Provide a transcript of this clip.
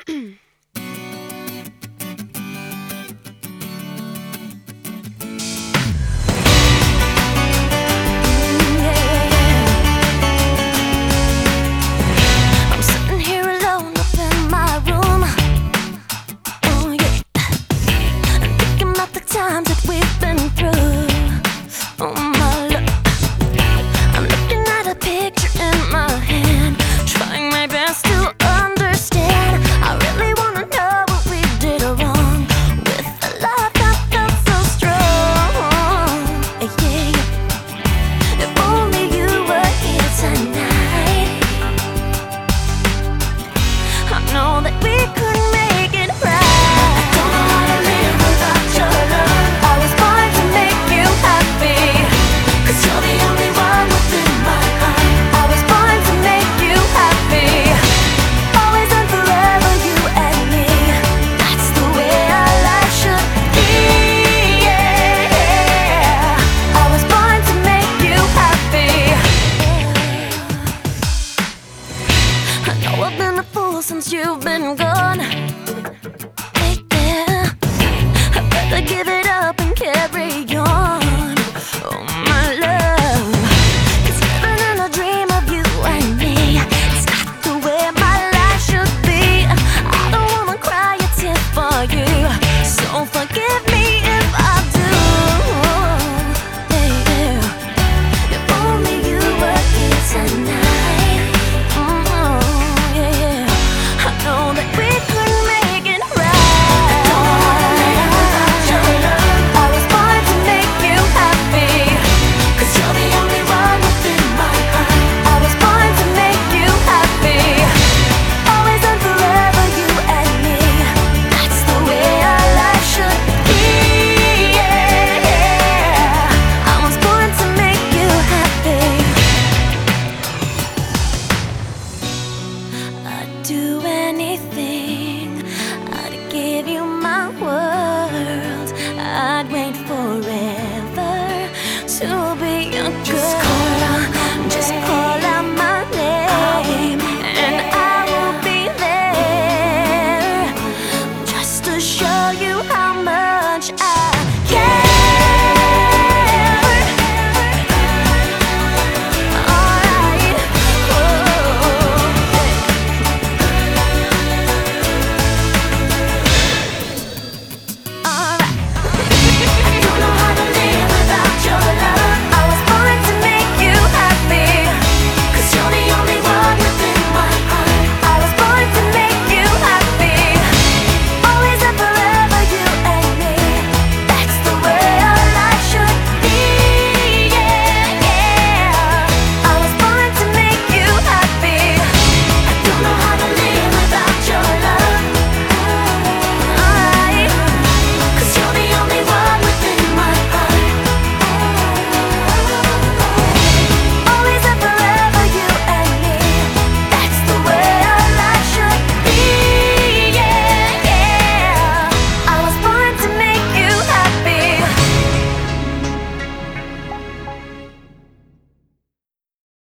I'm sitting here alone up in my room. Oh yeah, and thinking about the times that we've been through. Oh my love, I'm looking at a picture in my hand, trying my best to understand. I really wanna know what we did wrong with a love that felt so strong. Yeah, if only you were here tonight, I know that we could make it right. I don't know how to live without your love. I was born to make you happy, 'cause you're the only one within my heart. I was born to make you happy, always and forever, you and me. That's the way our life should be, yeah. I was born to make you happy. I know I've been a fool since you've been gone. Yeah, I better give it up and carry on.